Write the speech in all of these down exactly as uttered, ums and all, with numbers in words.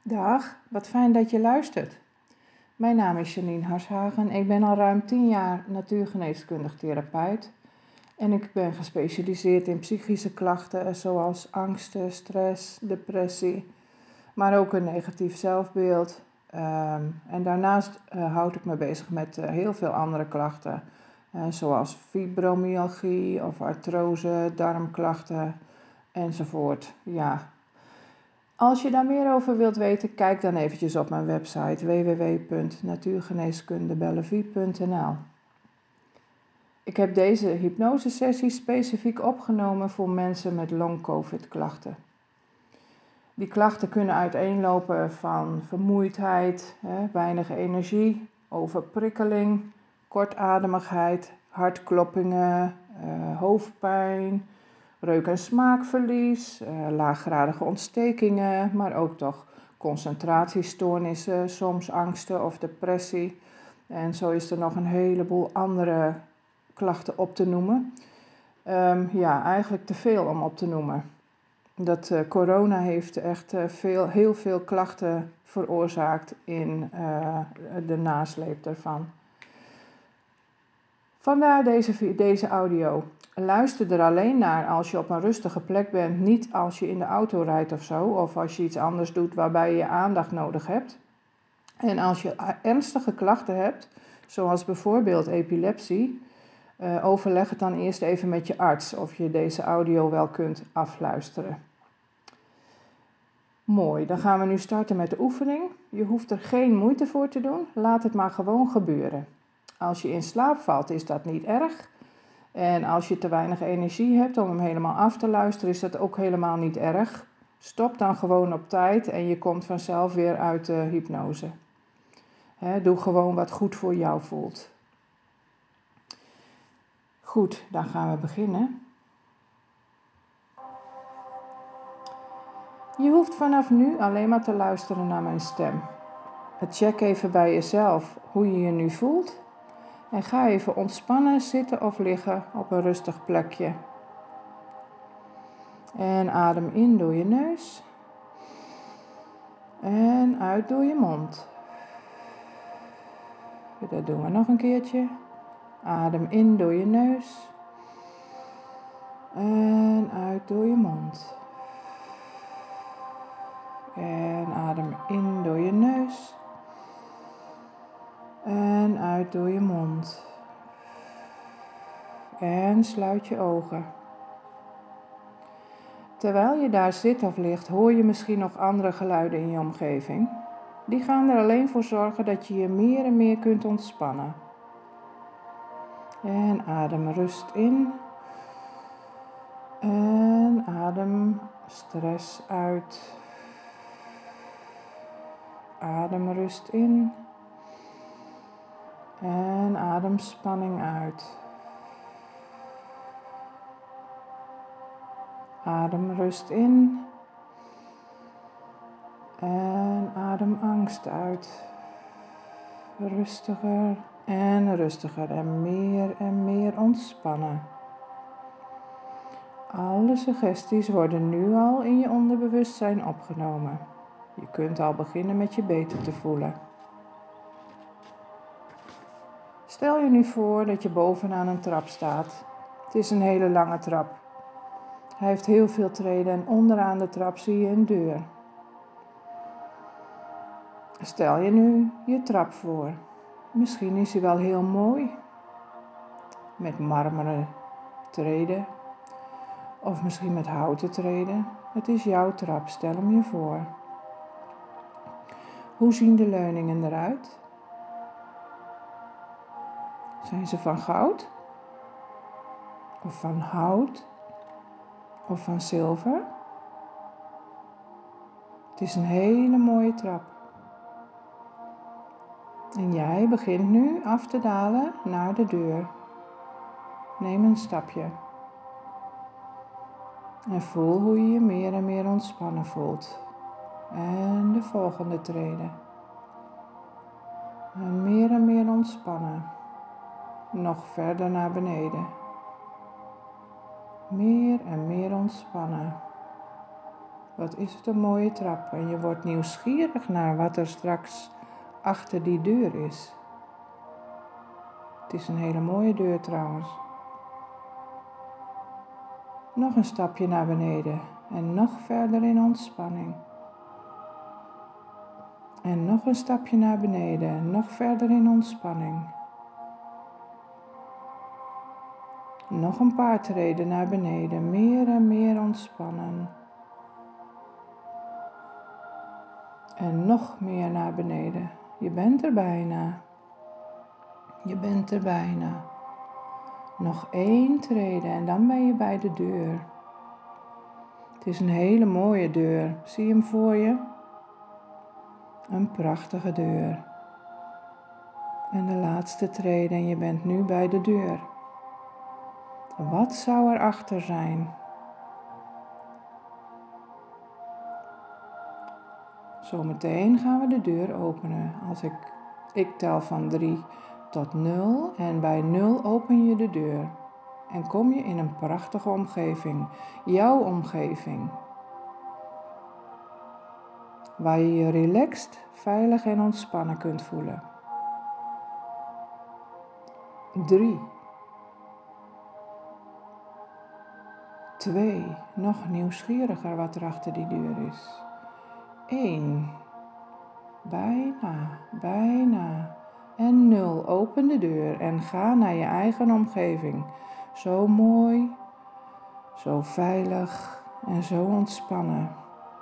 Dag, wat fijn dat je luistert. Mijn naam is Janine Harshagen. Ik ben al ruim tien jaar natuurgeneeskundig therapeut. En ik ben gespecialiseerd in psychische klachten zoals angsten, stress, depressie, maar ook een negatief zelfbeeld. Um, en daarnaast uh, houd ik me bezig met uh, heel veel andere klachten, uh, zoals fibromyalgie of artrose, darmklachten enzovoort. Ja. Als je daar meer over wilt weten, kijk dan eventjes op mijn website w w w punt natuurgeneeskundebellevue punt n l. Ik heb deze hypnosesessie specifiek opgenomen voor mensen met long-covid klachten. Die klachten kunnen uiteenlopen van vermoeidheid, hè, weinig energie, overprikkeling, kortademigheid, hartkloppingen, uh, hoofdpijn, reuk- en smaakverlies, uh, laaggradige ontstekingen, maar ook toch concentratiestoornissen, soms angsten of depressie. En zo is er nog een heleboel andere klachten op te noemen. Um, ja, eigenlijk te veel om op te noemen. Dat uh, corona heeft echt uh, veel, heel veel klachten veroorzaakt in uh, de nasleep daarvan. Vandaar deze, deze audio. Luister er alleen naar als je op een rustige plek bent, niet als je in de auto rijdt of zo, of als je iets anders doet waarbij je aandacht nodig hebt. En als je ernstige klachten hebt, zoals bijvoorbeeld epilepsie, uh, overleg het dan eerst even met je arts of je deze audio wel kunt afluisteren. Mooi, dan gaan we nu starten met de oefening. Je hoeft er geen moeite voor te doen, laat het maar gewoon gebeuren. Als je in slaap valt is dat niet erg. En als je te weinig energie hebt om hem helemaal af te luisteren is dat ook helemaal niet erg. Stop dan gewoon op tijd en je komt vanzelf weer uit de hypnose. He, doe gewoon wat goed voor jou voelt. Goed, dan gaan we beginnen. Je hoeft vanaf nu alleen maar te luisteren naar mijn stem. Check even bij jezelf hoe je je nu voelt. En ga even ontspannen zitten of liggen op een rustig plekje. En adem in door je neus. En uit door je mond. Dat doen we nog een keertje. Adem in door je neus. En uit door je mond. En adem in door je neus. En uit door je mond. En sluit je ogen. Terwijl je daar zit of ligt, hoor je misschien nog andere geluiden in je omgeving. Die gaan er alleen voor zorgen dat je je meer en meer kunt ontspannen. En adem rust in. En adem stress uit. Adem rust in. En adem spanning uit. Adem rust in. En adem angst uit. Rustiger en rustiger en meer en meer ontspannen. Alle suggesties worden nu al in je onderbewustzijn opgenomen. Je kunt al beginnen met je beter te voelen. Stel je nu voor dat je bovenaan een trap staat. Het is een hele lange trap. Hij heeft heel veel treden en onderaan de trap zie je een deur. Stel je nu je trap voor. Misschien is hij wel heel mooi. Met marmeren treden. Of misschien met houten treden. Het is jouw trap, stel hem je voor. Hoe zien de leuningen eruit? Zijn ze van goud? Of van hout? Of van zilver? Het is een hele mooie trap. En jij begint nu af te dalen naar de deur. Neem een stapje. En voel hoe je je meer en meer ontspannen voelt. En de volgende trede. En meer en meer ontspannen. Nog verder naar beneden. Meer en meer ontspannen. Wat is het een mooie trap. En je wordt nieuwsgierig naar wat er straks achter die deur is. Het is een hele mooie deur trouwens. Nog een stapje naar beneden en nog verder in ontspanning. En nog een stapje naar beneden en nog verder in ontspanning. Nog een paar treden naar beneden, meer en meer ontspannen. En nog meer naar beneden. Je bent er bijna. Je bent er bijna. Nog één trede en dan ben je bij de deur. Het is een hele mooie deur. Zie je hem voor je? Een prachtige deur. En de laatste trede en je bent nu bij de deur. Wat zou er achter zijn? Zometeen gaan we de deur openen. Als ik, ik tel van drie tot nul en bij nul open je de deur. En kom je in een prachtige omgeving. Jouw omgeving. Waar je je relaxed, veilig en ontspannen kunt voelen. Drie. Twee. Nog nieuwsgieriger wat er achter die deur is. Eén. Bijna, bijna. En nul. Open de deur en ga naar je eigen omgeving. Zo mooi, zo veilig en zo ontspannen.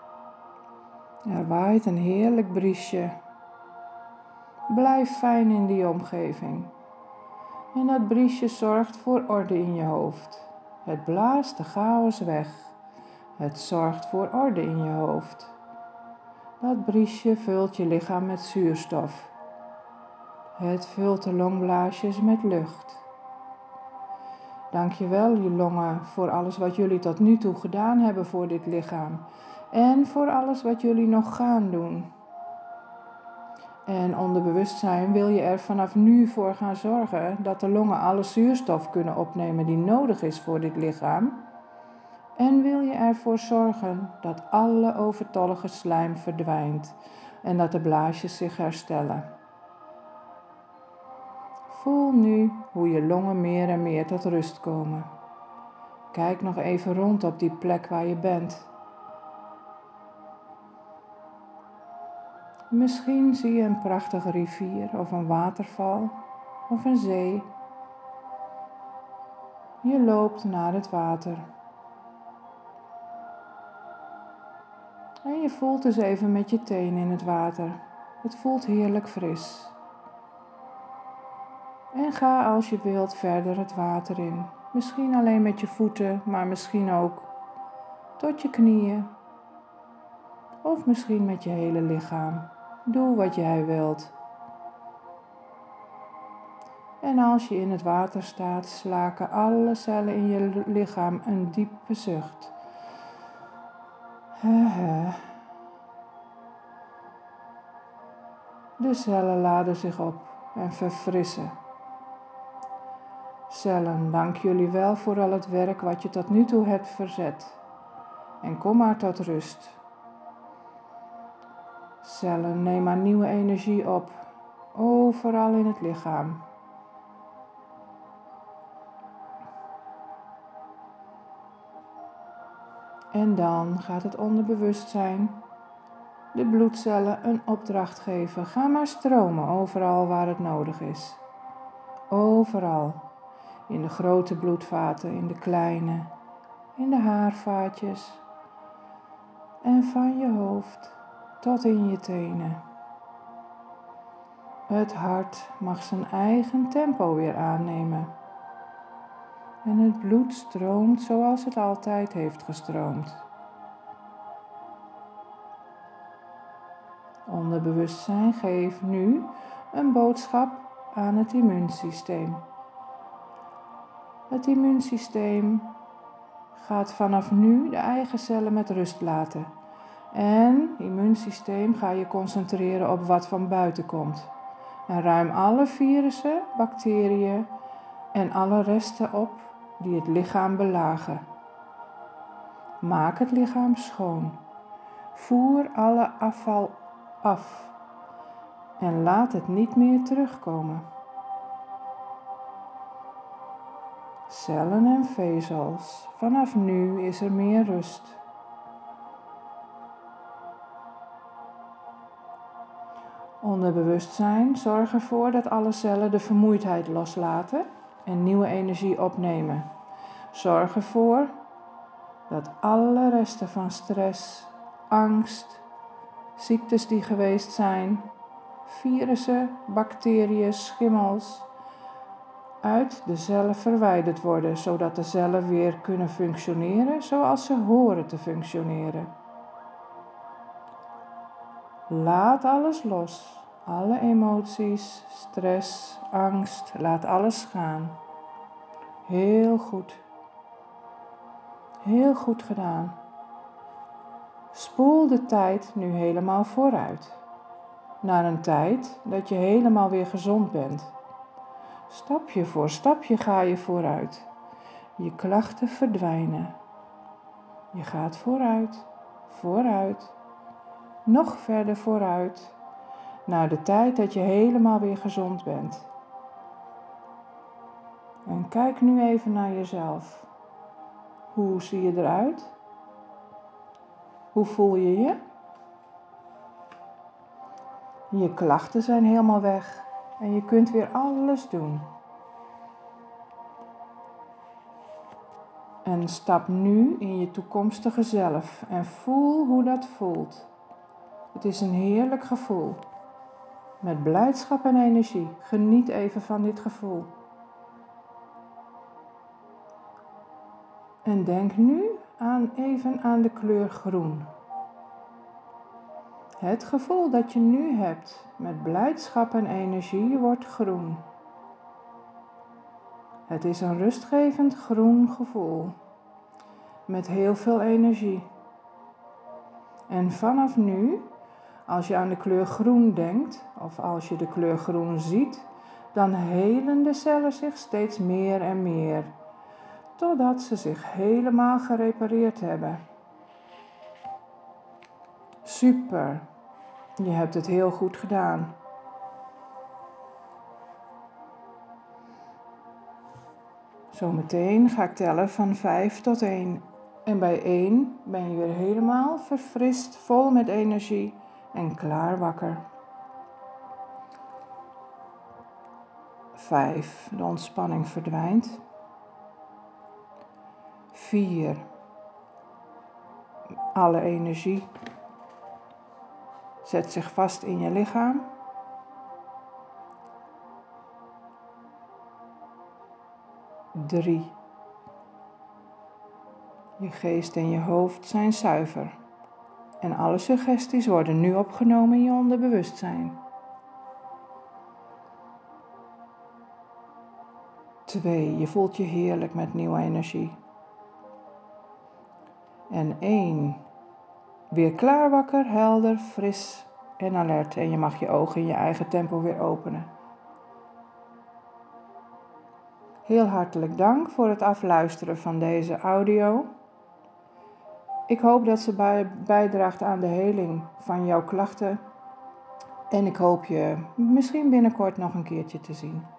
Er waait een heerlijk briesje. Blijf fijn in die omgeving. En dat briesje zorgt voor orde in je hoofd. Het blaast de chaos weg. Het zorgt voor orde in je hoofd. Dat briesje vult je lichaam met zuurstof. Het vult de longblaasjes met lucht. Dank je wel, je longen, voor alles wat jullie tot nu toe gedaan hebben voor dit lichaam. En voor alles wat jullie nog gaan doen. En onder bewustzijn wil je er vanaf nu voor gaan zorgen dat de longen alle zuurstof kunnen opnemen die nodig is voor dit lichaam. En wil je ervoor zorgen dat alle overtollige slijm verdwijnt en dat de blaasjes zich herstellen. Voel nu hoe je longen meer en meer tot rust komen. Kijk nog even rond op die plek waar je bent. Misschien zie je een prachtige rivier of een waterval of een zee. Je loopt naar het water. En je voelt dus even met je teen in het water. Het voelt heerlijk fris. En ga als je wilt verder het water in. Misschien alleen met je voeten, maar misschien ook tot je knieën. Of misschien met je hele lichaam. Doe wat jij wilt. En als je in het water staat, slaken alle cellen in je lichaam een diepe zucht. De cellen laden zich op en verfrissen. Cellen, dank jullie wel voor al het werk wat je tot nu toe hebt verzet. En kom maar tot rust. Cellen, neem maar nieuwe energie op, overal in het lichaam. En dan gaat het onderbewustzijn de bloedcellen een opdracht geven. Ga maar stromen overal waar het nodig is. Overal. In de grote bloedvaten, in de kleine, in de haarvaatjes. En van je hoofd tot in je tenen. Het hart mag zijn eigen tempo weer aannemen. En het bloed stroomt zoals het altijd heeft gestroomd. Onderbewustzijn geeft nu een boodschap aan het immuunsysteem. Het immuunsysteem gaat vanaf nu de eigen cellen met rust laten. En het immuunsysteem ga je concentreren op wat van buiten komt. En ruim alle virussen, bacteriën en alle resten op die het lichaam belagen. Maak het lichaam schoon. Voer alle afval af en laat het niet meer terugkomen. Cellen en vezels, vanaf nu is er meer rust. Onderbewustzijn zorgt ervoor dat alle cellen de vermoeidheid loslaten en nieuwe energie opnemen. Zorg ervoor dat alle resten van stress, angst, ziektes die geweest zijn, virussen, bacteriën, schimmels, uit de cellen verwijderd worden, zodat de cellen weer kunnen functioneren zoals ze horen te functioneren. Laat alles los, alle emoties, stress, angst, laat alles gaan. Heel goed. Heel goed gedaan. Spoel de tijd nu helemaal vooruit, naar een tijd dat je helemaal weer gezond bent. Stapje voor stapje ga je vooruit. Je klachten verdwijnen. Je gaat vooruit, vooruit, nog verder vooruit, naar de tijd dat je helemaal weer gezond bent. En kijk nu even naar jezelf. Hoe zie je eruit? Hoe voel je je? Je klachten zijn helemaal weg en je kunt weer alles doen. En stap nu in je toekomstige zelf en voel hoe dat voelt. Het is een heerlijk gevoel. Met blijdschap en energie. Geniet even van dit gevoel. En denk nu aan, even aan de kleur groen. Het gevoel dat je nu hebt met blijdschap en energie wordt groen. Het is een rustgevend groen gevoel. Met heel veel energie. En vanaf nu, als je aan de kleur groen denkt, of als je de kleur groen ziet, dan helen de cellen zich steeds meer en meer, totdat ze zich helemaal gerepareerd hebben. Super, je hebt het heel goed gedaan. Zometeen ga ik tellen van vijf tot één. En bij één ben je weer helemaal verfrist, vol met energie en klaar wakker. Vijf, de ontspanning verdwijnt. Vier, alle energie zet zich vast in je lichaam. Drie, je geest en je hoofd zijn zuiver. En alle suggesties worden nu opgenomen in je onderbewustzijn. Twee, je voelt je heerlijk met nieuwe energie. En één, weer klaar wakker, helder, fris en alert. En je mag je ogen in je eigen tempo weer openen. Heel hartelijk dank voor het afluisteren van deze audio. Ik hoop dat ze bij, bijdraagt aan de heling van jouw klachten. En ik hoop je misschien binnenkort nog een keertje te zien.